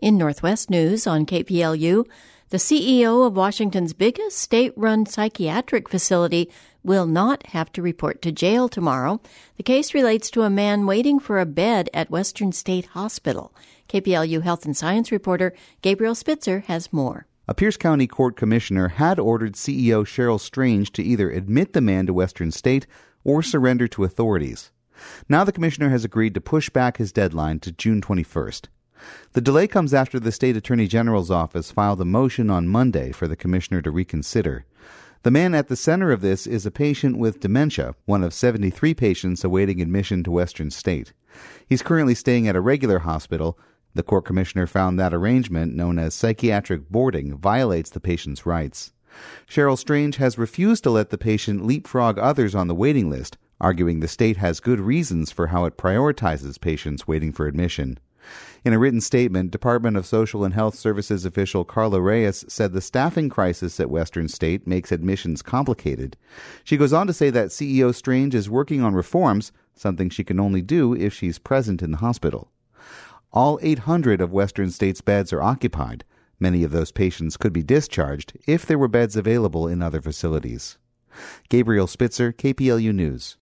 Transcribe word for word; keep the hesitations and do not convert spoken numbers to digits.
In Northwest News on K P L U, the C E O of Washington's biggest state-run psychiatric facility will not have to report to jail tomorrow. The case relates to a man waiting for a bed at Western State Hospital. K P L U Health and Science reporter Gabriel Spitzer has more. A Pierce County Court commissioner had ordered C E O Cheryl Strange to either admit the man to Western State or surrender to authorities. Now the commissioner has agreed to push back his deadline to June twenty-first. The delay comes after the state attorney general's office filed a motion on Monday for the commissioner to reconsider. The man at the center of this is a patient with dementia, one of seventy-three patients awaiting admission to Western State. He's currently staying at a regular hospital. The court commissioner found that arrangement, known as psychiatric boarding, violates the patient's rights. Cheryl Strange has refused to let the patient leapfrog others on the waiting list, arguing the state has good reasons for how it prioritizes patients waiting for admission. In a written statement, Department of Social and Health Services official Carla Reyes said the staffing crisis at Western State makes admissions complicated. She goes on to say that C E O Strange is working on reforms, something she can only do if she's present in the hospital. All eight hundred of Western State's beds are occupied. Many of those patients could be discharged if there were beds available in other facilities. Gabriel Spitzer, K P L U News.